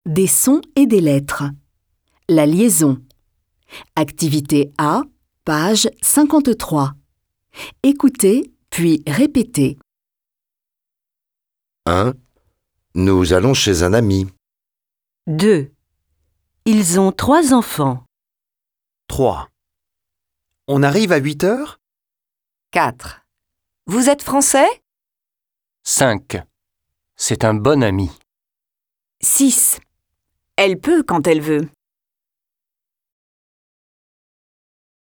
Des sons et des lettres. La liaison. Activité A, page 53. Écoutez, puis répétez. 1. Nous allons chez un ami. 2. Ils ont 3 enfants. 3. On arrive à 8 heures? 4. Vous êtes français? 5. C'est un bon ami. 6. Elle peut quand elle veut.